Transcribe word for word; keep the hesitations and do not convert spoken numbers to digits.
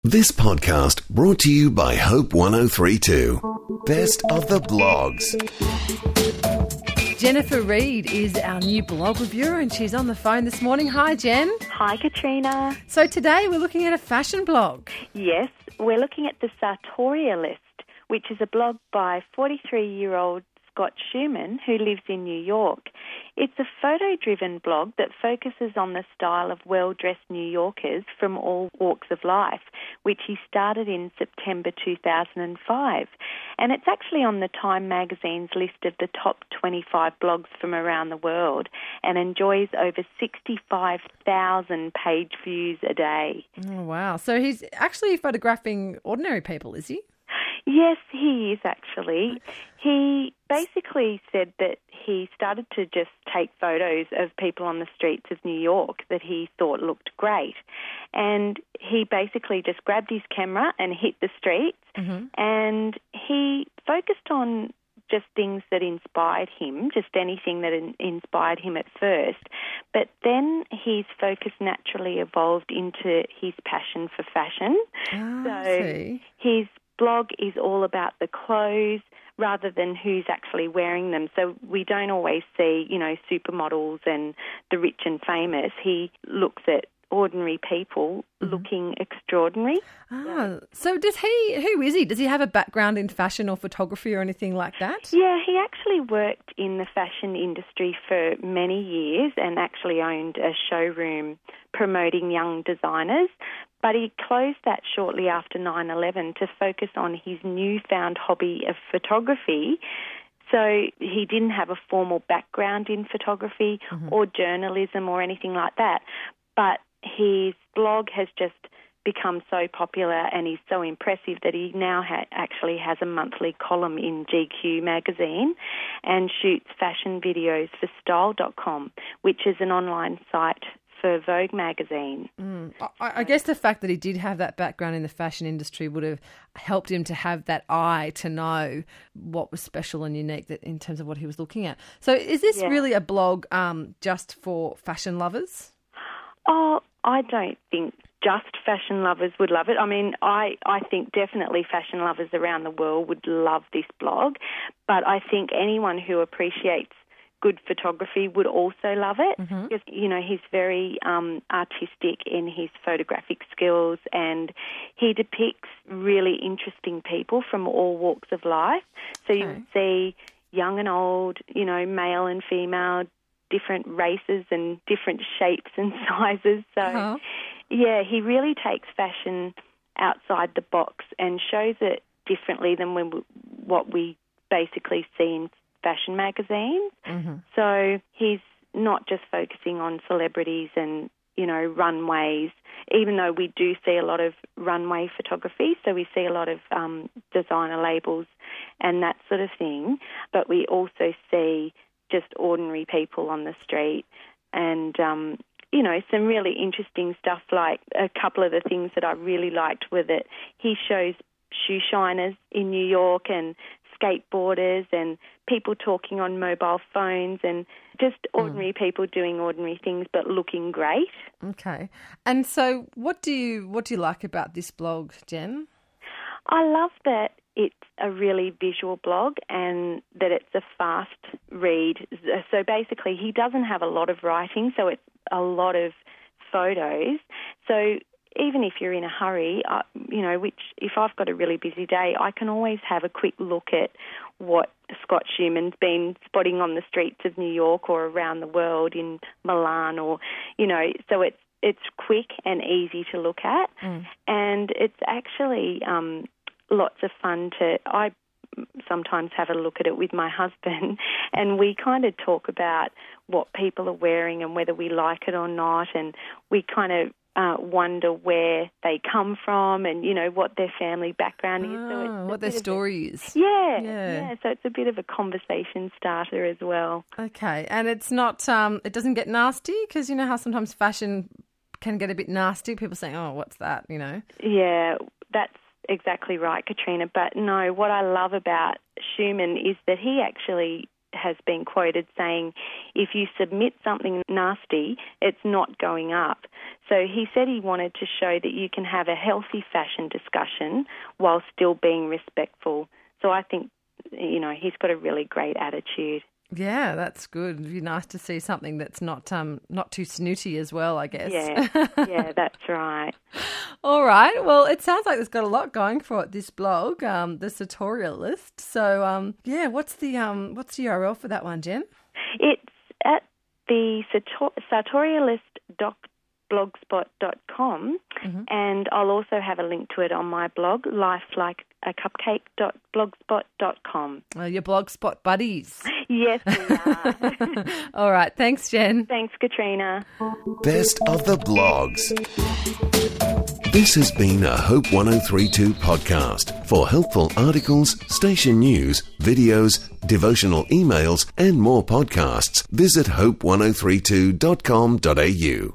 This podcast brought to you by Hope one oh three two. Best of the blogs. Jennifer Reid is our new blog reviewer and she's on the phone this morning. Hi, Jen. Hi, Katrina. So today we're looking at a fashion blog. Yes, we're looking at the Sartoria List, which is a blog by forty-three-year-old Scott Schumann, who lives in New York. It's a photo-driven blog that focuses on the style of well-dressed New Yorkers from all walks of life, which he started in September two thousand five. And it's actually on the Time magazine's list of the top twenty-five blogs from around the world and enjoys over sixty-five thousand page views a day. Oh, wow. So he's actually photographing ordinary people, is he? Yes, he is actually. He basically said that he started to just take photos of people on the streets of New York that he thought looked great. And he basically just grabbed his camera and hit the streets, mm-hmm. and he focused on just things that inspired him, just anything that in, inspired him at first. But then his focus naturally evolved into his passion for fashion. Oh, so I see. his blog is all about the clothes rather than who's actually wearing them. So we don't always see, you know, supermodels and the rich and famous. He looks at ordinary people mm-hmm. looking extraordinary. Ah, so does he, who is he? Does he have a background in fashion or photography or anything like that? Yeah, he actually worked in the fashion industry for many years and actually owned a showroom promoting young designers. But he closed that shortly after nine eleven to focus on his newfound hobby of photography. So he didn't have a formal background in photography mm-hmm. or journalism or anything like that. But his blog has just become so popular and he's so impressive that he now ha- actually has a monthly column in G Q magazine and shoots fashion videos for style dot com, which is an online site for Vogue magazine. Mm. I, I guess the fact that he did have that background in the fashion industry would have helped him to have that eye to know what was special and unique that, in terms of what he was looking at. So is this yeah. really a blog um, just for fashion lovers? Oh, I don't think just fashion lovers would love it. I mean, I, I think definitely fashion lovers around the world would love this blog, but I think anyone who appreciates good photography would also love it mm-hmm. because, you know, he's very um, artistic in his photographic skills and he depicts really interesting people from all walks of life. So okay. you see young and old, you know, male and female, different races and different shapes and sizes. So, uh-huh. yeah, he really takes fashion outside the box and shows it differently than when we, what we basically see in fashion magazines. Mm-hmm. So he's not just focusing on celebrities and, you know, runways, even though we do see a lot of runway photography. So we see a lot of um, designer labels and that sort of thing. But we also see just ordinary people on the street and, um, you know, some really interesting stuff. Like a couple of the things that I really liked were that he shows shoe shiners in New York and skateboarders and people talking on mobile phones and just ordinary mm. people doing ordinary things but looking great. Okay. And so what do you what do you like about this blog, Jen? I love that it's a really visual blog and that it's a fast read. So basically he doesn't have a lot of writing, so it's a lot of photos. So even if you're in a hurry, uh, you know, which if I've got a really busy day, I can always have a quick look at what Scott Schumann's been spotting on the streets of New York or around the world in Milan or, you know, so it's it's quick and easy to look at. Mm. And it's actually um, lots of fun to, I sometimes have a look at it with my husband and we kind of talk about what people are wearing and whether we like it or not, and we kind of Uh, wonder where they come from and, you know, what their family background is. Oh, so it's what their story a, is. Yeah, yeah, yeah. So it's a bit of a conversation starter as well. Okay, and it's not, um, it doesn't get nasty because you know how sometimes fashion can get a bit nasty. People saying, oh, what's that, you know? Yeah, that's exactly right, Katrina. But no, what I love about Schumann is that he actually has been quoted saying, if you submit something nasty, it's not going up. So he said he wanted to show that you can have a healthy fashion discussion while still being respectful. So I think, you know, he's got a really great attitude. Yeah, that's good. It'd be nice to see something that's not um not too snooty as well, I guess. Yeah, yeah, that's right. All right. Well, it sounds like there's got a lot going for it, this blog, um, the Sartorialist. So, um, yeah, what's the um, what's the U R L for that one, Jen? It's at the sartorialist dot blogspot dot com, mm-hmm. and I'll also have a link to it on my blog, lifelikeacupcake dot blogspot dot com. Oh, your Blogspot buddies. Yes, we are. All right. Thanks, Jen. Thanks, Katrina. Best of the blogs. This has been a Hope one oh three two podcast. For helpful articles, station news, videos, devotional emails, and more podcasts, visit hope one oh three two dot com dot a u.